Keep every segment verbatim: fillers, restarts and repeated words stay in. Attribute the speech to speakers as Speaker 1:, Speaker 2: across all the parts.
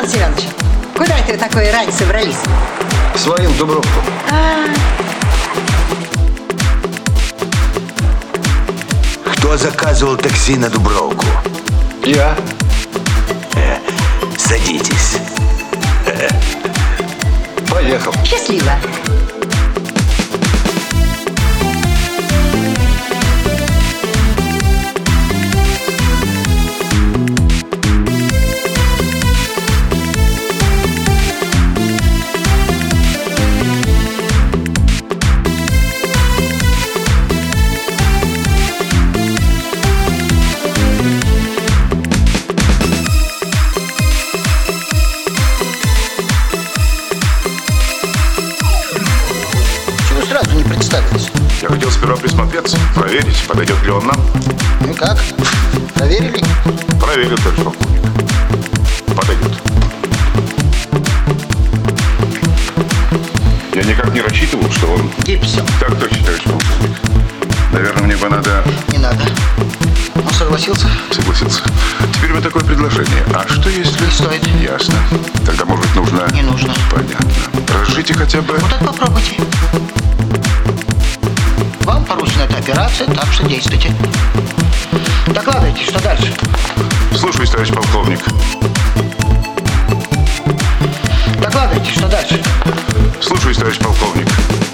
Speaker 1: Иван Семенович, куда это вы такой рань собрались?
Speaker 2: В своем Дубровку.
Speaker 1: А...
Speaker 3: Кто заказывал такси на Дубровку?
Speaker 2: Я.
Speaker 3: Э, садитесь.
Speaker 2: Э, поехал.
Speaker 1: Счастливо.
Speaker 4: Сразу не представились.
Speaker 5: Я хотел сперва присмотреться, проверить, подойдет ли он нам.
Speaker 4: Ну как? Проверили?
Speaker 5: Проверил, товарищ полковник. Подойдет. Я никак не рассчитывал, что он...
Speaker 4: Гипсом.
Speaker 5: Так точно, товарищ полковник. Наверное, мне бы надо...
Speaker 4: Не надо. Он согласился?
Speaker 5: Согласился. Теперь у меня такое предложение. А что если...
Speaker 4: Не стоит.
Speaker 5: Ясно. Тогда, может быть, нужно...
Speaker 4: Не нужно.
Speaker 5: Понятно. Разрешите хотя бы...
Speaker 4: Вот так попробуйте. Вам поручена эта операция, так что действуйте. Докладывайте, что дальше?
Speaker 5: Слушаюсь, товарищ полковник.
Speaker 4: Докладывайте, что дальше?
Speaker 5: Слушаюсь, товарищ полковник.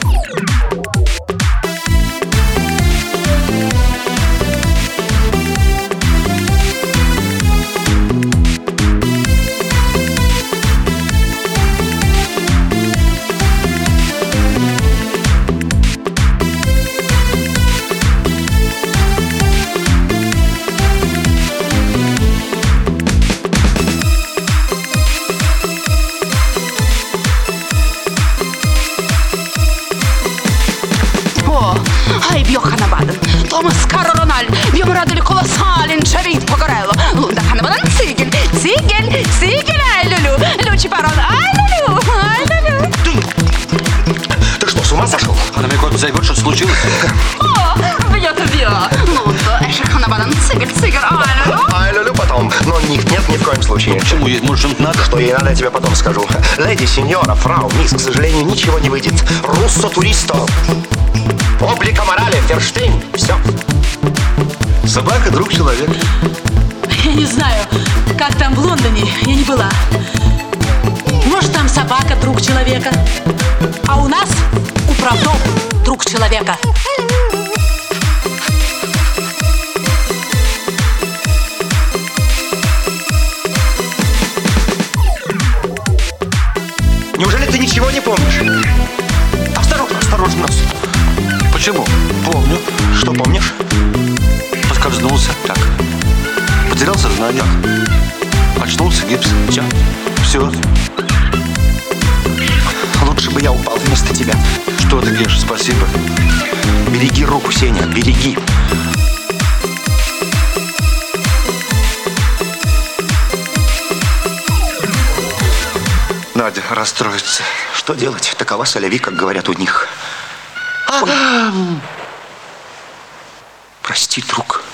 Speaker 6: Ай, Бьохана Баден, Томас Каро Рональ, Бьому радили колосален, Чавит Погорело, Лунда Ханабадан, Цигель, Цигель, Цигель, ай, Люлю, Лючи Парон, ай, Люлю, ай, Люлю.
Speaker 2: Ты что, с ума сошел?
Speaker 3: Она мне куда-то зовет, что случилось?
Speaker 6: О, бьет, бьет, Лунда, Эша Ханабадан, Цигель, Цигель, ай, Люлю.
Speaker 2: Ай, люлю потом. Но нет, нет, ни в коем случае.
Speaker 3: Почему? Ей, может, что-нибудь надо?
Speaker 2: Что ей надо, я тебе потом скажу. Леди, сеньора, фрау, мисс, к сожалению, ничего не выйдет. Руссо туристо. Облика морали, Ферштейн. Все.
Speaker 3: Собака — друг человека.
Speaker 7: Я не знаю, как там в Лондоне, я не была. Может, там собака друг человека, а у нас управдом друг человека.
Speaker 2: Неужели ты ничего не помнишь? Осторожно, осторожно.
Speaker 3: Почему? Помню.
Speaker 2: Что помнишь?
Speaker 3: Поскользнулся. Так. Потерял сознание. Очнулся, гипс.
Speaker 2: Все.
Speaker 3: Все.
Speaker 2: Лучше бы я упал вместо тебя.
Speaker 3: Что ты, Геш, спасибо.
Speaker 2: Береги руку, Сеня, береги.
Speaker 3: Надя расстроится.
Speaker 2: Что делать? Такова соляви, как говорят у них. Ой. Прости, друг.